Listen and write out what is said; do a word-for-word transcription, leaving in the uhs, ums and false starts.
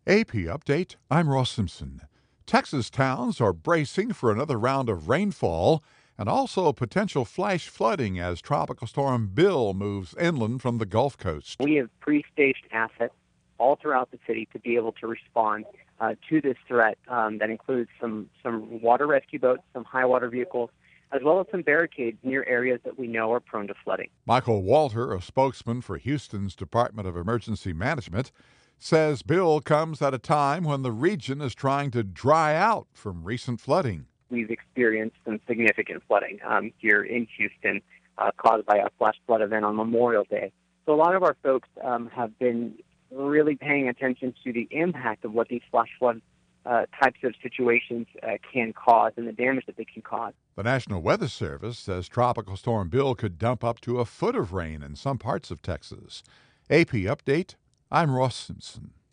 A P Update, I'm Ross Simpson. Texas towns are bracing for another round of rainfall and also potential flash flooding as Tropical Storm Bill moves inland from the Gulf Coast. We have pre-staged assets all throughout the city to be able to respond uh, to this threat. Um, that includes some, some water rescue boats, some high water vehicles, as well as some barricades near areas that we know are prone to flooding. Michael Walter, a spokesman for Houston's Department of Emergency Management, says Bill comes at a time when the region is trying to dry out from recent flooding. We've experienced some significant flooding um, here in Houston uh, caused by a flash flood event on Memorial Day. So a lot of our folks um, have been really paying attention to the impact of what these flash flood uh, types of situations uh, can cause and the damage that they can cause. The National Weather Service says Tropical Storm Bill could dump up to a foot of rain in some parts of Texas. A P Update, I'm Ross Simpson.